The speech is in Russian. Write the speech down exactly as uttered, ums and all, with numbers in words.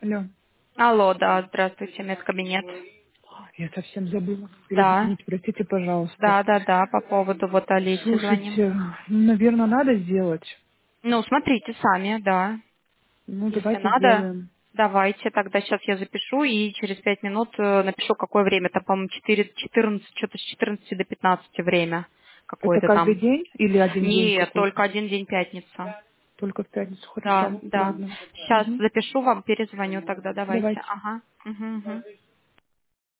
Алло. Алло, да, здравствуйте, медкабинет. Я совсем забыла Да, перезвонить. Простите, пожалуйста. да, да, да, по поводу вот Олеси звоним. Слушайте, ну, наверное, надо сделать. Ну, смотрите сами, да. Ну, Если давайте надо, сделаем. давайте, тогда сейчас я запишу и через пять минут э, напишу, какое время. Там, по-моему, четыре, четырнадцать, что-то с четырнадцати до пятнадцати время Это какое-то каждый там. день или один день Нет, какой-то? только один день пятница. Только в пятницу. Да, Хорошо. да. Ладно. Сейчас Мгм. запишу вам, перезвоню тогда, давайте. Давайте. Ага. Угу, угу.